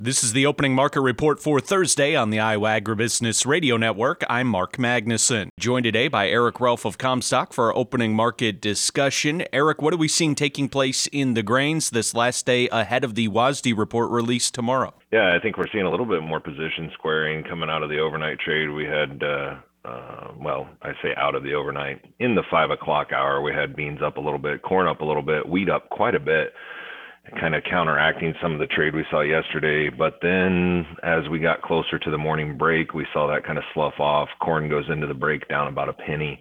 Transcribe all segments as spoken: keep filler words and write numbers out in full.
This is the opening market report for Thursday on the Iowa Agribusiness Radio Network. I'm Mark Magnuson, joined today by Eric Ralph of Comstock for our opening market discussion. Eric, what are we seeing taking place in the grains this last day ahead of the W A S D report released tomorrow? Yeah, I think we're seeing a little bit more position squaring coming out of the overnight trade. We had, uh, uh, well, I say out of the overnight. In the five o'clock hour, we had beans up a little bit, corn up a little bit, wheat up quite a bit, kind of counteracting some of the trade we saw yesterday. But then as we got closer to the morning break, we saw that kind of slough off. Corn goes into the break down about a penny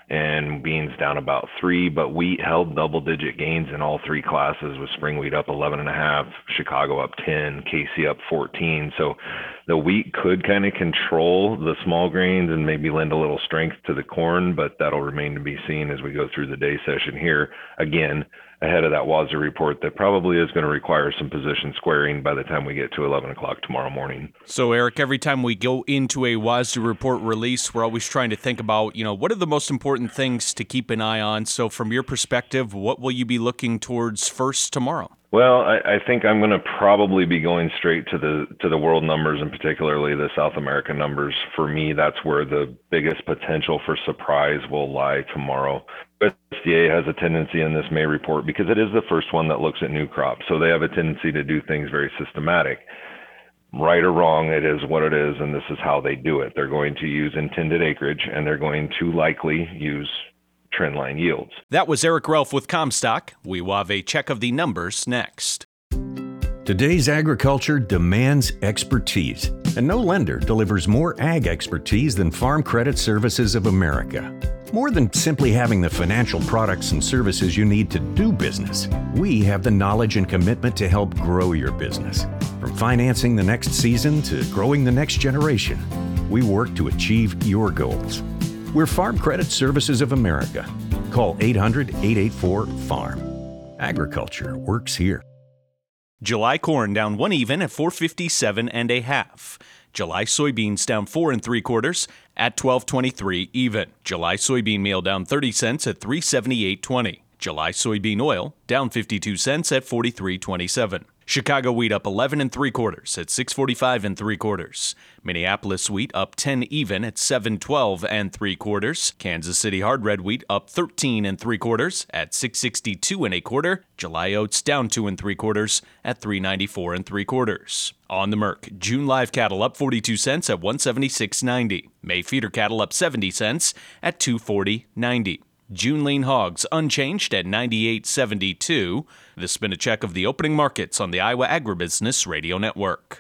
and beans down about three, but wheat held double digit gains in all three classes, with spring wheat up eleven and a half, Chicago up ten, K C up fourteen. So the wheat could kind of control the small grains and maybe lend a little strength to the corn, but that'll remain to be seen as we go through the day session here. Again, ahead of that W A S D report that probably is going to require some position squaring by the time we get to eleven o'clock tomorrow morning. So, Eric, every time we go into a W A S D report release, we're always trying to think about, you know, what are the most important things to keep an eye on? So from your perspective, what will you be looking towards first tomorrow? Well, I, I think I'm going to probably be going straight to the to the world numbers, and particularly the South American numbers. For me, that's where the biggest potential for surprise will lie tomorrow. U S D A has a tendency in this May report, because it is the first one that looks at new crops, so they have a tendency to do things very systematic. Right or wrong, it is what it is, and this is how they do it. They're going to use intended acreage, and they're going to likely use trendline yields. That was Eric Ralph with Comstock. We will have a check of the numbers next. Today's agriculture demands expertise, and no lender delivers more ag expertise than Farm Credit Services of America. More than simply having the financial products and services you need to do business, we have the knowledge and commitment to help grow your business. From financing the next season to growing the next generation, we work to achieve your goals. We're Farm Credit Services of America. Call eight hundred, eight eight four, farm. Agriculture works here. July corn down one even at four fifty-seven and a half. July soybeans down four and three quarters at twelve twenty-three even. July soybean meal down thirty cents at three seventy-eight twenty. July soybean oil down fifty-two cents at forty-three twenty-seven. Chicago wheat up eleven and three quarters at six forty-five and three quarters. Minneapolis wheat up ten even at seven twelve and three quarters. Kansas City hard red wheat up thirteen and three quarters at six sixty-two and a quarter. July oats down two and three quarters at three ninety-four and three quarters. On the Merc, June live cattle up forty-two cents at one seventy-six ninety. May feeder cattle up seventy cents at two forty ninety. June lean hogs unchanged at ninety-eight seventy-two. This has been a check of the opening markets on the Iowa Agribusiness Radio Network.